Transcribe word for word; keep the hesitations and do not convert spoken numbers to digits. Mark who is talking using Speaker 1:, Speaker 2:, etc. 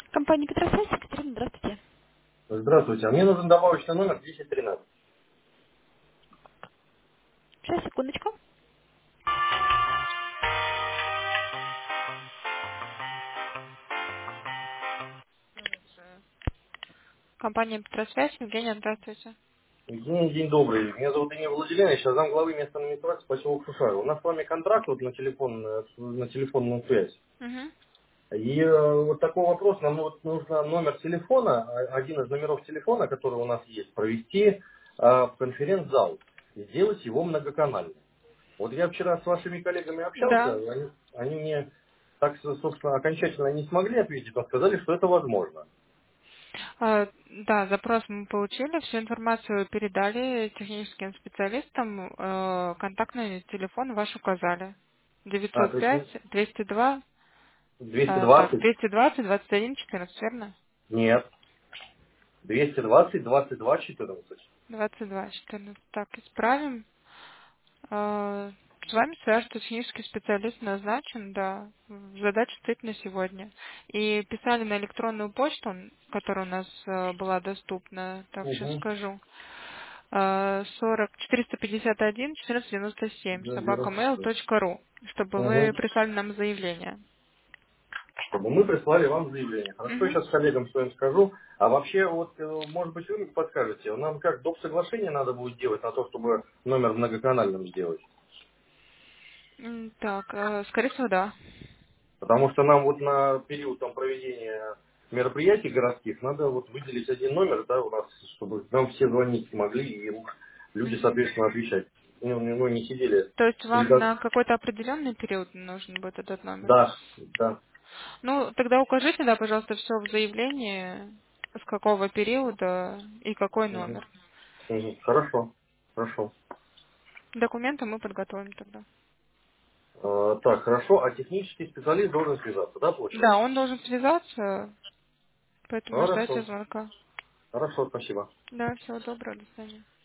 Speaker 1: Компания Петросвязь, Екатерина, здравствуйте.
Speaker 2: Здравствуйте, а мне нужен добавочный номер десять тринадцать.
Speaker 1: Сейчас, секундочку. Компания Петросвязь, Евгения, здравствуйте.
Speaker 2: День, день добрый. Меня зовут Инна Владимировна, сейчас замглавы места администрации поселок Шушара. У нас с вами контракт вот на, телефон, э, на телефонную связь.
Speaker 1: Угу.
Speaker 2: И э, вот такой вопрос, нам вот нужно номер телефона, а- один из номеров телефона, который у нас есть, провести э, в конференц-зал и сделать его многоканальным. Вот я вчера с вашими коллегами общался,
Speaker 1: Да.
Speaker 2: они, они мне так, собственно, окончательно не смогли ответить, но сказали, что это возможно.
Speaker 1: А, Да, запрос мы получили, всю информацию передали техническим специалистам, э, контактный телефон ваш указали.
Speaker 2: А,
Speaker 1: девятьсот
Speaker 2: то есть
Speaker 1: пять двести два,
Speaker 2: двести
Speaker 1: э, так,
Speaker 2: двадцать?
Speaker 1: двести двадцать двадцать один четырнадцать, верно?
Speaker 2: Нет. двести двадцать двадцать два четырнадцать.
Speaker 1: двадцать два четырнадцать. Так, исправим. Э, С вами свяжется технический специалист назначен, да. Задача стоит на сегодня. И писали на электронную почту, которая у нас э, была доступна, так, сейчас
Speaker 2: Угу.
Speaker 1: скажу. Э, сорок четыреста пятьдесят один четырнадцать девяносто семь
Speaker 2: Да,
Speaker 1: собака mail
Speaker 2: девяносто шесть.
Speaker 1: точка ру, чтобы
Speaker 2: Угу.
Speaker 1: вы прислали нам заявление.
Speaker 2: Чтобы мы прислали вам заявление. Хорошо, я
Speaker 1: Мгм.
Speaker 2: сейчас коллегам своим скажу. А вообще, вот, э, может быть, вы мне подскажете, нам как, доп. Соглашение надо будет делать на то, чтобы номер многоканальным сделать?
Speaker 1: М, Так, э, скорее всего, да.
Speaker 2: Потому что нам вот на период там, проведения мероприятий городских надо вот выделить один номер, да, у нас, чтобы нам все звонить могли и люди,
Speaker 1: Мгм.
Speaker 2: соответственно, отвечать. Ну, не ну, не сидели.
Speaker 1: То есть
Speaker 2: Или
Speaker 1: вам
Speaker 2: как-
Speaker 1: на какой-то определенный период нужен будет этот номер?
Speaker 2: Да, да.
Speaker 1: Ну, тогда укажите, да, пожалуйста, все в заявлении, с какого периода и какой
Speaker 2: Мгм.
Speaker 1: номер.
Speaker 2: Мгм. Хорошо, хорошо.
Speaker 1: Документы мы подготовим тогда.
Speaker 2: Э, так, хорошо. А технический специалист должен связаться, да,
Speaker 1: Да,
Speaker 2: получается?
Speaker 1: он должен связаться, поэтому ждайте
Speaker 2: Хорошо.
Speaker 1: звонка.
Speaker 2: Хорошо, спасибо.
Speaker 1: Да, всего доброго, до свидания.